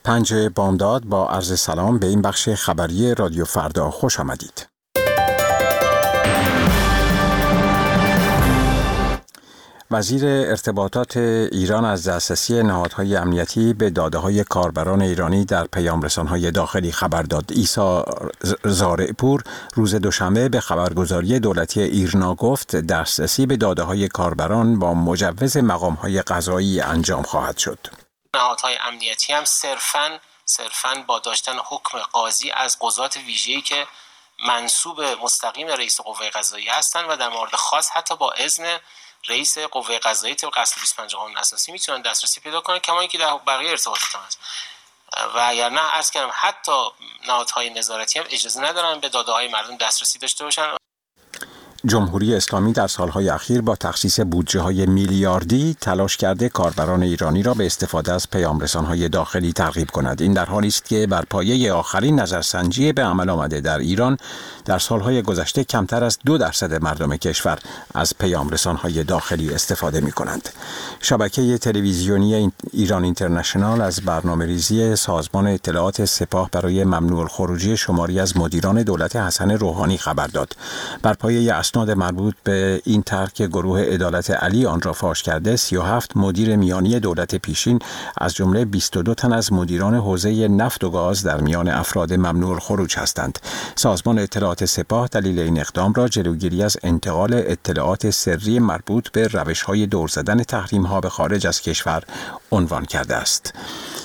5 بامداد با عرض سلام به این بخش خبری رادیو فردا خوش آمدید. وزیر ارتباطات ایران از دسترسی نهادهای امنیتی به داده‌های کاربران ایرانی در پیام‌رسان‌های داخلی خبر داد. عیسی زارع‌پور روز دوشنبه به خبرگزاری دولتی ایرنا گفت دسترسی به داده‌های کاربران با مجوز مقام‌های قضایی انجام خواهد شد. نهادهای امنیتی هم صرفاً با داشتن حکم قاضی از قضات ویژه‌ای که منصوب مستقیم رئیس قوه قضاییه هستند و در مورد خاص حتی با اذن رئیس قوه قضاییه طبق اصل 25 قانون اساسی میتونن دسترسی پیدا کنن، کما اینکه در بقیه ارتباطات هم هست. و اگر نه عرض کردم حتی نهادهای نظارتی هم اجازه ندارن به داده‌های مردم دسترسی داشته باشن. جمهوری اسلامی در سالهای اخیر با تخصیص بودجه‌های میلیاردی تلاش کرده کاربران ایرانی را به استفاده از پیام‌رسان‌های داخلی ترغیب کند. این در حالی است که بر پایه آخرین نظرسنجی به عمل آمده در ایران در سالهای گذشته کمتر از 2% مردم کشور از پیام‌رسان‌های داخلی استفاده می‌کنند. شبکه تلویزیونی ایران اینترنشنال از برنامه‌ریزی سازمان اطلاعات سپاه برای ممنوع الخروجی شماری از مدیران دولت حسن روحانی خبر داد. بر پایه اسناد مربوط به این ترک گروه عدالت علی آن را فاش کرده، 37 مدیر میانی دولت پیشین از جمله 22 تن از مدیران حوزه نفت و گاز در میان افراد ممنوع الخروج هستند. سازمان اطلاعات سپاه دلیل این اقدام را جلوگیری از انتقال اطلاعات سری مربوط به روش‌های دور زدن تحریم‌ها به خارج از کشور عنوان کرده است.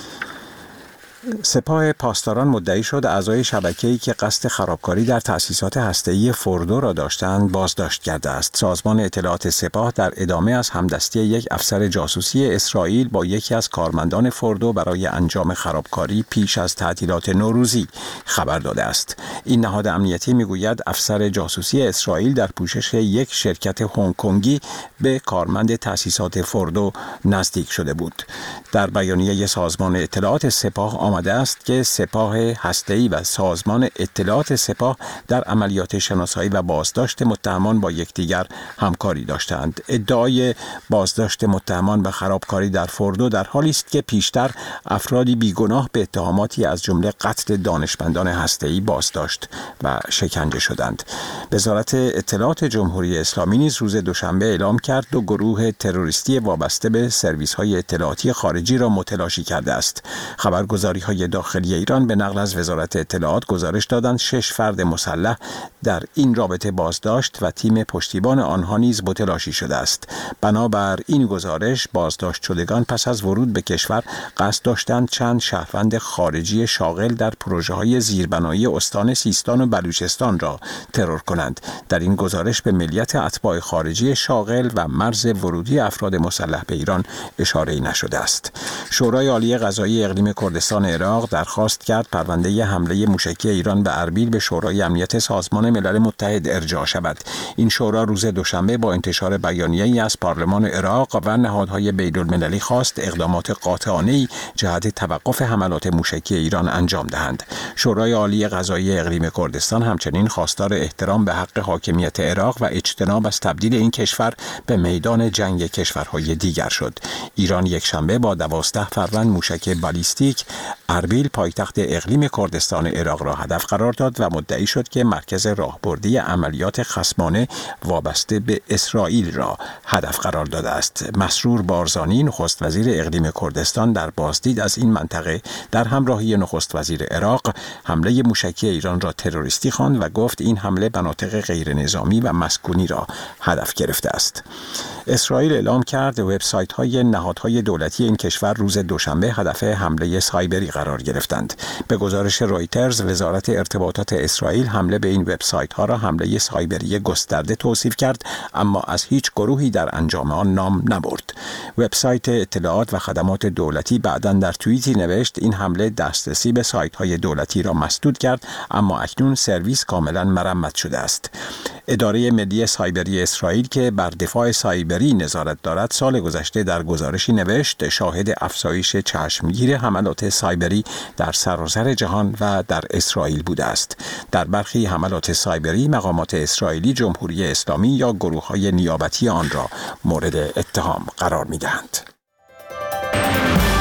سپاه پاسداران مدعی شد اعضای شبکه‌ای که قصد خرابکاری در تأسیسات هسته‌ای فوردو را داشتند بازداشت کرده است. سازمان اطلاعات سپاه در ادامه از همدستی یک افسر جاسوسی اسرائیل با یکی از کارمندان فوردو برای انجام خرابکاری پیش از تعطیلات نوروزی خبر داده است. این نهاد امنیتی میگوید افسر جاسوسی اسرائیل در پوشش یک شرکت هنگ کنگی به کارمند تأسیسات فوردو نزدیک شده بود. در بیانیه سازمان اطلاعات سپاه آمده است که سپاه هسته‌ای و سازمان اطلاعات سپاه در عملیات شناسایی و بازداشت متهمان با یکدیگر همکاری داشتند. ادعای بازداشت متهمان و خرابکاری در فوردو در حالی است که پیشتر افرادی بیگناه به اتهاماتی از جمله قتل دانشمندان هسته‌ای بازداشت و شکنجه شدند. وزارت اطلاعات جمهوری اسلامی نیز روز دوشنبه اعلام کرد 2 گروه تروریستی وابسته به سرویس‌های اطلاعاتی خارجی را متلاشی کرده است. خبرگزاری‌های داخلی ایران به نقل از وزارت اطلاعات گزارش دادند 6 فرد مسلح در این رابطه بازداشت و تیم پشتیبان آنها نیز متلاشی شده است. بنابر این گزارش بازداشت شدگان پس از ورود به کشور قصد داشتند چند شهروند خارجی شاغل در پروژه‌های زیربنایی استان سیستان و بلوچستان را ترور کنند. در این گزارش به ملیت اتباع خارجی شاغل و مرز ورودی افراد مسلح به ایران اشاره‌ای نشده است. شورای عالی قضایی اقلیم کردستان عراق درخواست کرد پرونده حمله موشکی ایران به اربیل به شورای امنیت سازمان ملل متحد ارجاع شود. این شورا روز دوشنبه با انتشار بیانیه‌ای از پارلمان عراق و نهادهای بین‌المللی خواست اقدامات قاطعانه‌ای جهت توقف حملات موشکی ایران انجام دهند. شورای عالی قضایی اقلیم کردستان همچنین خواستار احترام به حق حاکمیت عراق و اجتناب از تبدیل این کشور به میدان جنگ کشورهای دیگر شد. ایران یکشنبه با 12 فروند موشک بالیستیک اربیل پایتخت اقلیم کردستان عراق را هدف قرار داد و مدعی شد که مرکز راهبردی عملیات خصمانه وابسته به اسرائیل را هدف قرار داده است. مسرور بارزانی نخست وزیر اقلیم کردستان در بازدید از این منطقه در همراهی نخست وزیر عراق حمله موشکی ایران را تروریستی خواند و گفت این حمله مناطق غیر نظامی و مسکونی را هدف گرفته است. اسرائیل اعلام کرد وبسایت‌های نهادهای دولتی این کشور روز دوشنبه هدف حمله سایبری قرار گرفتند. به گزارش رویترز وزارت ارتباطات اسرائیل حمله به این وبسایت‌ها را حمله سایبری گسترده توصیف کرد، اما از هیچ گروهی در انجام آن نام نبرد. وبسایت اطلاعات و خدمات دولتی بعداً در توییتی نوشت این حمله دسترسی به سایت‌های دولتی را مسدود کرد، اما اکنون سرویس کاملاً مرمت شده است. اداره ملی سایبری اسرائیل که بر دفاع سایبری نظارت دارد سال گذشته در گزارشی نوشت شاهد افزایش چشمگیر حملات سایبری در سراسر جهان و در اسرائیل بوده است. در برخی حملات سایبری مقامات اسرائیلی جمهوری اسلامی یا گروه‌های نیابتی آن را مورد اتهام قرار می‌دهند.